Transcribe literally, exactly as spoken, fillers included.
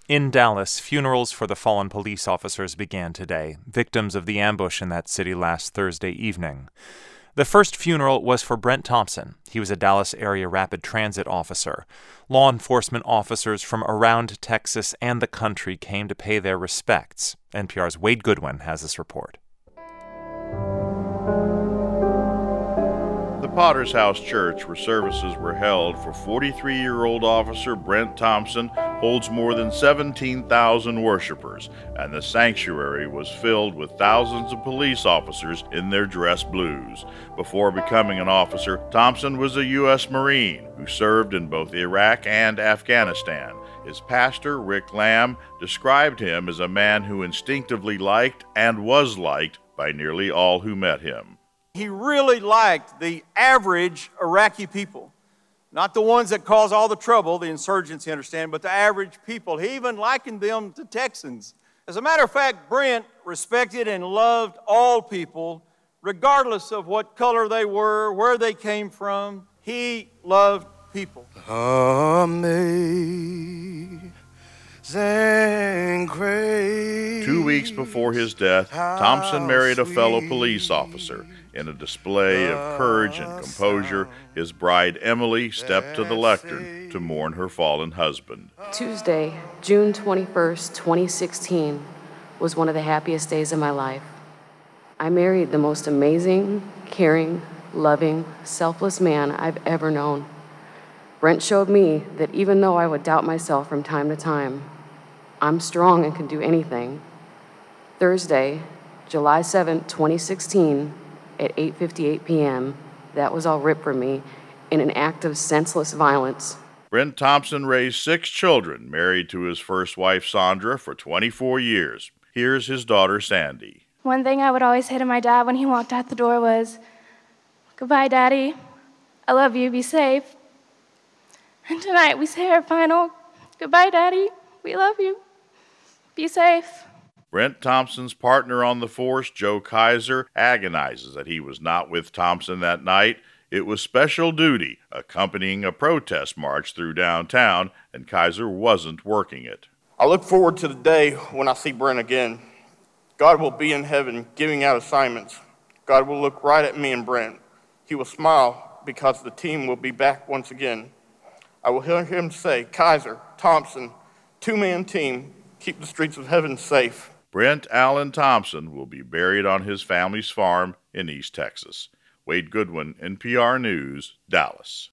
In Dallas, funerals for the fallen police officers began today, victims of the ambush in that city last Thursday evening. The first funeral was for Brent Thompson. He was a Dallas area rapid transit officer. Law enforcement officers from around Texas and the country came to pay their respects. N P R's Wade Goodwin has this report. The Potter's House Church, where services were held for forty-three-year-old officer Brent Thompson, holds more than seventeen thousand worshipers, and the sanctuary was filled with thousands of police officers in their dress blues. Before becoming an officer, Thompson was a U S Marine who served in both Iraq and Afghanistan. His pastor, Rick Lamb, described him as a man who instinctively liked and was liked by nearly all who met him. He really liked the average Iraqi people, not the ones that cause all the trouble, the insurgents, you understand, but the average people. He even likened them to Texans. As a matter of fact, Brent respected and loved all people, regardless of what color they were, where they came from. He loved people. Amazing grace. Two weeks before his death, Thompson married a fellow police officer. In a display of courage and composure, his bride Emily stepped to the lectern to mourn her fallen husband. Tuesday, June twenty-first, twenty sixteen, was one of the happiest days of my life. I married the most amazing, caring, loving, selfless man I've ever known. Brent showed me that even though I would doubt myself from time to time, I'm strong and can do anything. Thursday, July seventh, twenty sixteen, at eight fifty-eight p.m., that was all ripped from me in an act of senseless violence. Brent Thompson raised six children, married to his first wife, Sandra, for twenty-four years. Here's his daughter, Sandy. One thing I would always say to my dad when he walked out the door was, "Goodbye, Daddy. I love you. Be safe." And tonight we say our final, "Goodbye, Daddy. We love you. Be safe." Brent Thompson's partner on the force, Joe Kaiser, agonizes that he was not with Thompson that night. It was special duty, accompanying a protest march through downtown, and Kaiser wasn't working it. I look forward to the day when I see Brent again. God will be in heaven giving out assignments. God will look right at me and Brent. He will smile because the team will be back once again. I will hear him say, "Kaiser, Thompson, two-man team, keep the streets of heaven safe." Brent Allen Thompson will be buried on his family's farm in East Texas. Wade Goodwin, N P R News, Dallas.